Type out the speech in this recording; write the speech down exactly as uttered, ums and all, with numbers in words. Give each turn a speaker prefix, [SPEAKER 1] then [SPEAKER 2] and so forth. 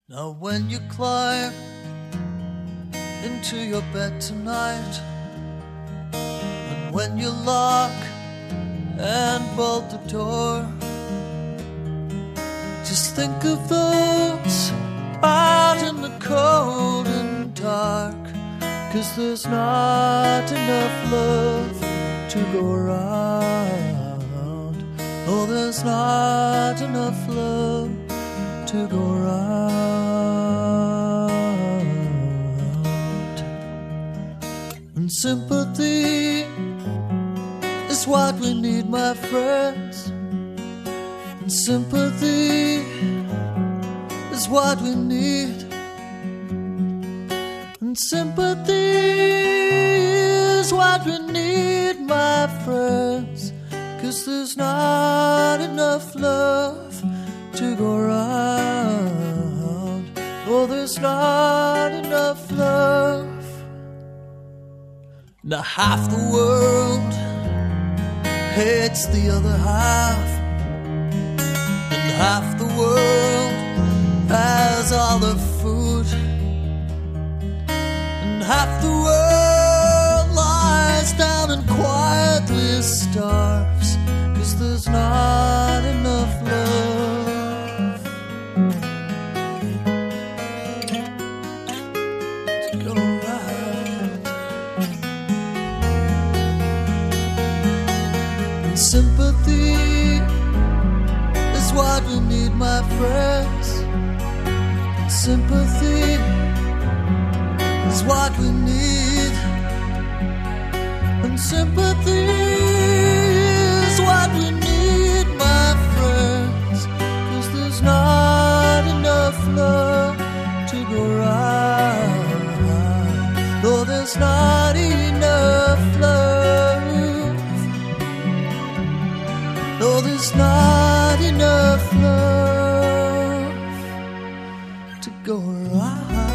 [SPEAKER 1] Now when you climb into your bed tonight, and when you lock and bolt the door, just think of those out in the cold and dark, 'cause there's not enough love to go around. Oh, there's not enough love to go round. And sympathy is what we need, my friends. And sympathy is what we need. And sympathy is what we need, my friends. 'Cause there's not enough love to go round. Oh, there's not enough love. Now half the world hates the other half, and half the world has all the food, and half the world lies down and quietly starves, 'cause there's not enough love to go around. And sympathy is what we need, my friends. Sympathy is what we need. And sympathy is what we need, my friends. 'Cause there's not enough love to go round. No, there's not enough love. No, there's not enough love to go around.